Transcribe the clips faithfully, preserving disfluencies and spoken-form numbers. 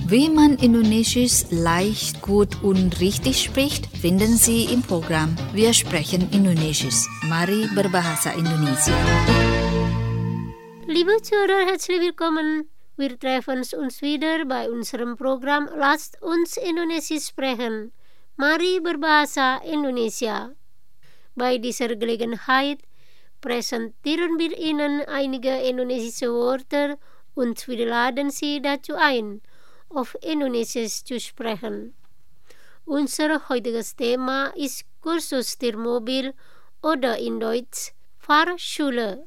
Wie man Indonesisch leicht, gut und richtig spricht, finden Sie im Programm Wir sprechen Indonesisch. Mari berbahasa Indonesia. Liebe Zuhörer, herzlich willkommen. Wir treffen uns wieder bei unserem Programm Lasst uns Indonesisch sprechen. Mari berbahasa Indonesia. Bei dieser Gelegenheit präsentieren wir Ihnen einige indonesische Wörter und wir laden Sie dazu ein, auf Indonesisch zu sprechen. Unser heutiges Thema ist Kursus Stirmobil oder in Deutsch Fahrschule.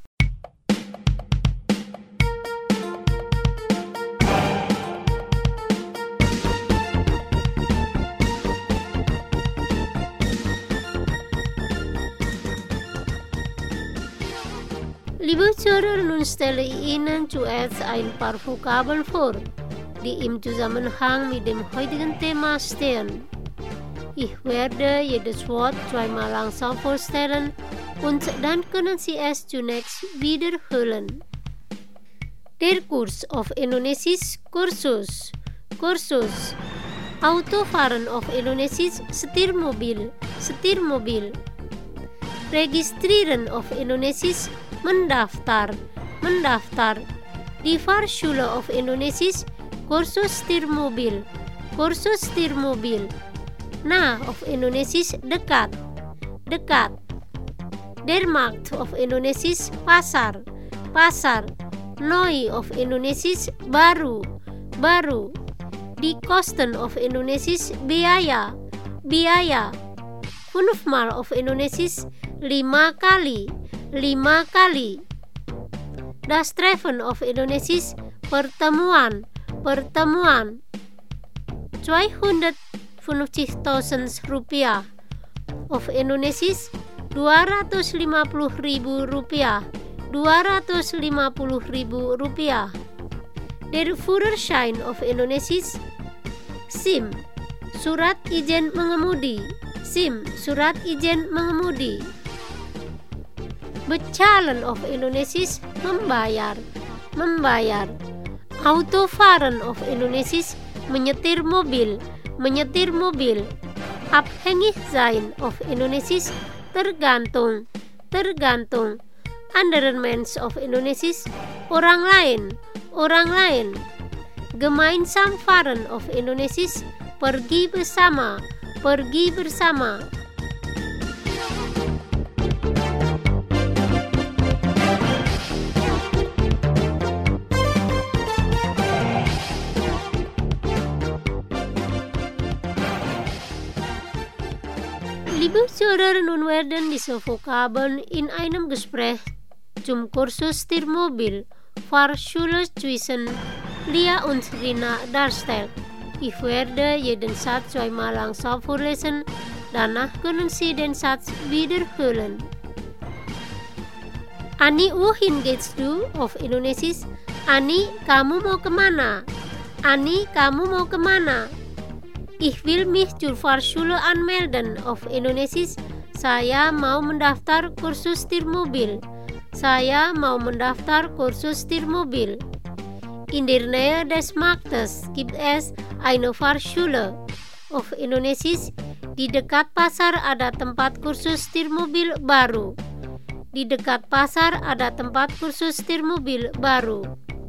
Liebe Zuhörer, nun stelle ich Ihnen zuerst ein paar Vokabeln vor, die im Zusammenhang mit dem heutigen Thema stehen. Ich werde jedes Wort zweimal langsam vorstellen und dann können Sie es zunächst wiederholen. Der Kurs auf Indonesisch Kursus. Kursus. Autofahren auf Indonesisch Stirmobil. Stirmobil. Registrieren auf Indonesisch mendaftar. Mendaftar. Die Fahrschule auf Indonesisch Kursus Stirmobil. Kursus Stirmobil. Nah auf Indonesisch dekat. Dekat. Der Markt auf Indonesisch pasar. Pasar. Neu auf Indonesisch baru. Baru. Die Kosten auf Indonesisch biaya. Biaya. Fünfmal auf Indonesisch lima kali. Lima kali. Das Treffen auf Indonesisch pertemuan. Pertemuan. zweihundertfünfzigtausend rupiah. Auf Indonesisch dua ratus lima puluh ribu rupiah. dua ratus lima puluh ribu rupiah. Der Führerschein auf Indonesisch SIM. Surat izin mengemudi. SIM. Surat izin mengemudi. Bezahlen auf Indonesisch membayar. Membayar. Autofahren auf Indonesisch menyetir mobil. Menyetir mobil. Abhängig sein auf Indonesisch tergantung. Tergantung. Anderen Mensch auf Indonesisch orang lain. Orang lain. Gemeinsam fahren auf Indonesisch pergi bersama. Pergi bersama. Liebe Zuhörer, nun werden diese Vokabeln in einem Gespräch zum Kursus Stirmobil Fahrschule zwischen Lia und Rina dargestellt. Ich werde jeden Satz zweimal langsam vorlesen, danach können Sie den Satz wiederholen. Ani, wohin gehst du? Auf Indonesisch. Ani, kamu mau kemana? Ani, kamu mau kemana? Ich will mich zur Fahrschule anmelden. Auf Indonesisch. Saya mau mendaftar kursus Stirmobil. Saya mau mendaftar kursus Stirmobil. In der Nähe des Marktes gibt es eine Fahrschule. Auf Indonesisch. Di dekat pasar ada tempat kursus Stirmobil baru. Di dekat pasar ada tempat kursus Stirmobil baru.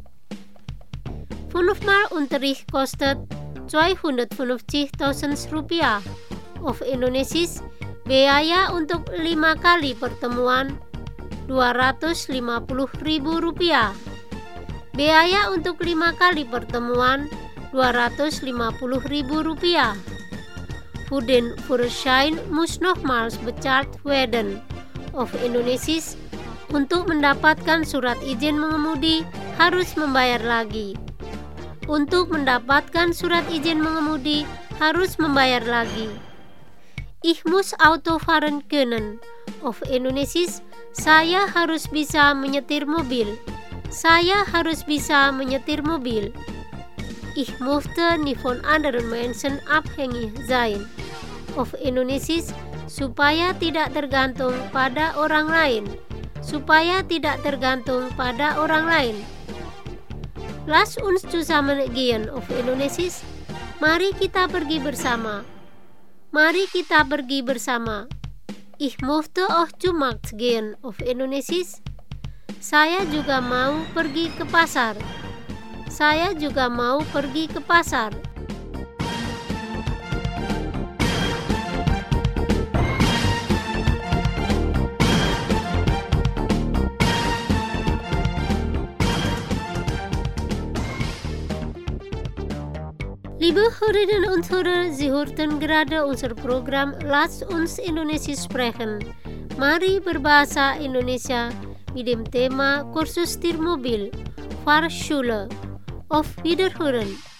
Fünfmal Unterricht kostet zweihundertfünfzigtausend rupiah. Auf Indonesisch. Biaya untuk lima kali pertemuan dua ratus lima puluh ribu rupiah. Biaya untuk lima kali pertemuan dua ratus lima puluh ribu rupiah. Für den Führerschein muss nochmals bezahlt werden. Auf Indonesisch. Untuk mendapatkan surat izin mengemudi harus membayar lagi. Untuk mendapatkan surat izin mengemudi harus membayar lagi. Ich muss Auto fahren können. Auf Indonesisch. Saya harus bisa menyetir mobil. Saya harus bisa menyetir mobil. Ich möchte nie von anderen Menschen abhängig sein. Auf Indonesisch. Supaya tidak tergantung pada orang lain. Supaya tidak tergantung pada orang lain. Lass uns zusammen gehen auf Indonesisch. Mari kita pergi bersama. Mari kita pergi bersama. Ich möchte auch zum Markt gehen auf Indonesisch. Saya juga mau pergi ke pasar. Saya juga mau pergi ke pasar. Liebe Hörerinnen und Hörer, Sie hörten gerade unser Programm Lass uns Indonesisch sprechen. Mari berbahasa Indonesia mit dem Thema Kursus Tirmobil, Fahrschule. Auf Wiederhören.